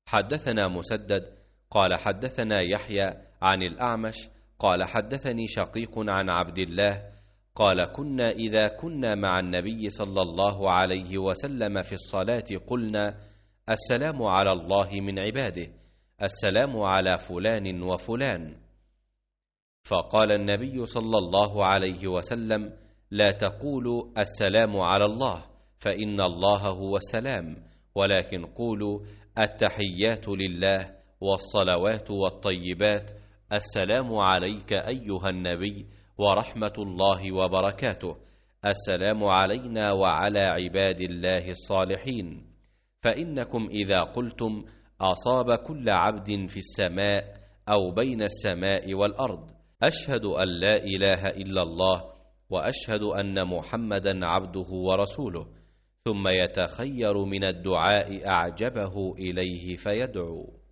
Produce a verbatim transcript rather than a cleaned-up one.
حدثنا مسدد قال حدثنا يحيى عن الأعمش قال حدثني شقيق عن عبد الله قال كنا إذا كنا مع النبي صلى الله عليه وسلم في الصلاة قلنا السلام على الله من عباده، السلام على فلان وفلان. فقال النبي صلى الله عليه وسلم لا تقولوا السلام على الله فإن الله هو السلام، ولكن قولوا التحيات لله والصلوات والطيبات، السلام عليك أيها النبي ورحمة الله وبركاته، السلام علينا وعلى عباد الله الصالحين. فإنكم إذا قلتم أصاب كل عبد في السماء أو بين السماء والأرض أشهد أن لا إله إلا الله وأشهد أن محمدا عبده ورسوله، ثم يتخير من الدعاء أعجبه إليه فيدعو.